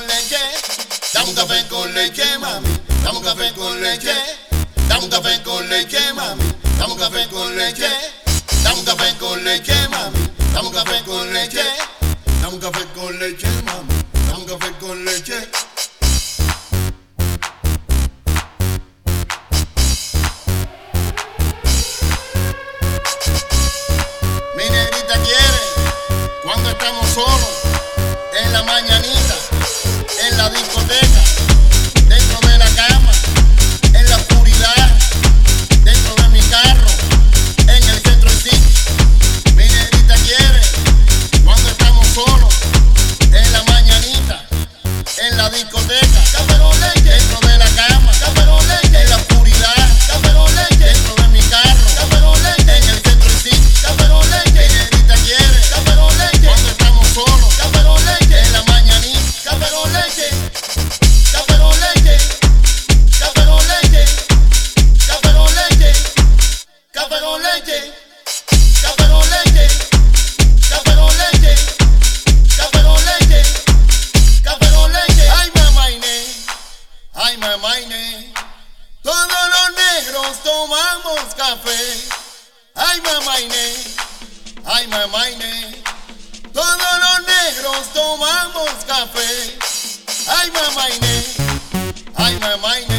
leche. Dame un café con leche, mami. Dame un café con leche. Dame un café con leche, mami. Dame un café con leche. Dame un café con leche, mami. Dame un café con leche. Dame un café con leche, mami. Dame un café con leche. Mi negrita quiere cuando estamos solos, en la mañanita, en la discoteca, dentro de la cama, en la oscuridad, dentro de mi carro, en el centro del sitio. Mi negrita quiere cuando estamos solos, en la mañanita, en la discoteca, café con leche, dentro de la cama, café con leche, en la oscuridad, café con leche, dentro de mi carro, café con leche, en el centro del sitio, café con leche. Mi negrita quiere café con leche cuando estamos solos, café con leche, en la mañanita, café con leche, café con leche, café con leche, café con leche, café con leche, café con leche, café con leche, café con leche, café con leche. Ay, mamá Inés, ay, mamá Inés, todos los negros tomamos café. Ay, mamá Inés, ay, mamá Inés, todos los negros tomamos café. Ay, mamá Inés, ay, mamá Inés.